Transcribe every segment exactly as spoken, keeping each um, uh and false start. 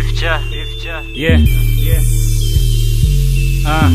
Future, future. Yeah, yeah. Ah.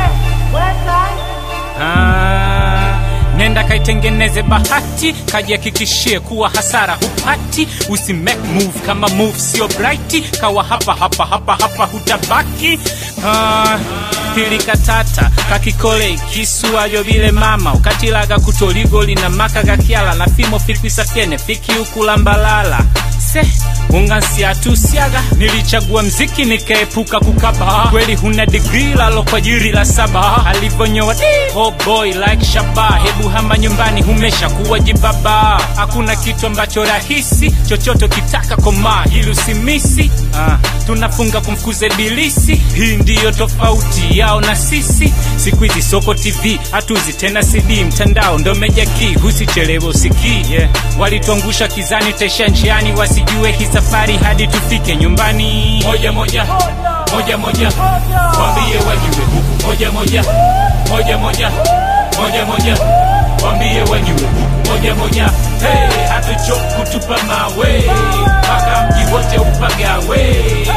Ah. Nenda kaitengeneze bahati, kajihakikishie kuwa hasara hupati. Usi make move kama move sio bright, kawa hapa hapa hapa hapa hutabaki. Ah. Pilika tata, kakikole, kisu ayo vile mama. Ukatilaga kutoligo lina maka gakiala. Na fimo fikwisa fiene, fiki ukulambalala. Se, ungansi atusiaga. Nilichagua mziki nikaepuka kukaba. Kweli huna degree lalo kwa jiri la saba. Alivonyoa di, oh boy like shaba. Hebu hamba nyumbani humesha kuwa jibaba. Hakuna kitu ambacho rahisi, chochoto kitaka koma hili usimisi. Ah, tunafunga kumfukuze bilisi. Hii ndiyo tofauti yao na sisi. Siku hizi soko T V, hatuzi tena C D. Mtandao ndo mejaki, usichelewe usiki. Yeah. Walituangusha kizani taisha njiani. Wasijue hii safari hadi tufike nyumbani. Moja moja, moja moja, wambie wajue huku. Moja moja, moja moja, moja moja, wambie wajue huku. Moja moja, hey, hatuchoki kutupa mawe. Paka mji wote upagawe.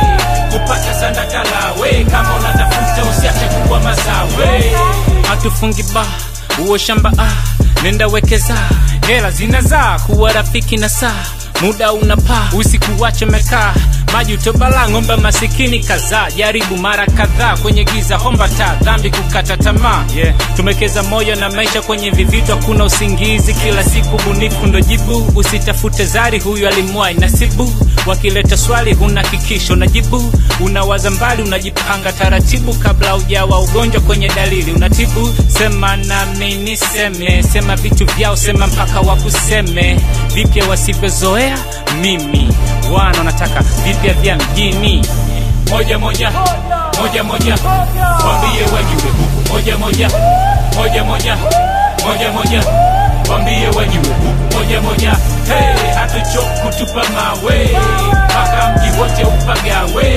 Kupata sandakalawe. Kama unatafuta usiache kuwa masawe. Hatufungi ba, uo shamba ah. Nenda wekeza, hela zinazaa. Kuwa rafiki na saa, muda unapaa. Usikuwache mekaa, maji utobala. Ngomba masikini kaza, jaribu mara kadhaa. Kwenye giza homba taa, dhambi kukata tamaa. Yeah. Tumekeza moyo na maisha kwenye vivito. Kuna usingizi kila siku, bunifu ndo jibu. Usitafute zari, huyu alimwai nasibu. Wakileta swali huna kikisho na jibu. Unawaza mbali, unajipanga taratibu. Kabla ujawa ugonjwa kwenye dalili unatibu. Sema na mimi seme, sema vitu vyao, sema mpaka wakuseme. Vipya wasivyozoea mimi, wana nataka vipya vya mjini. Moja moja, moja moja, wambie wajue huku. Moja moja, moja moja, moja moja, wambie wajue huku. Moja moja, hey, hatuchoki kutupa mawe. Paka mji wote upagawe.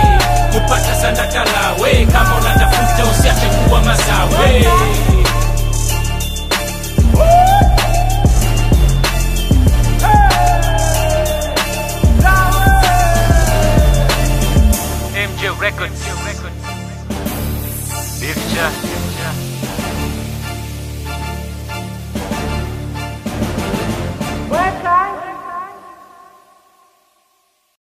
Kupata sandakalawe. Kama unatafuta usiache kuwa masawe. M J Records. Future, future. Welcome.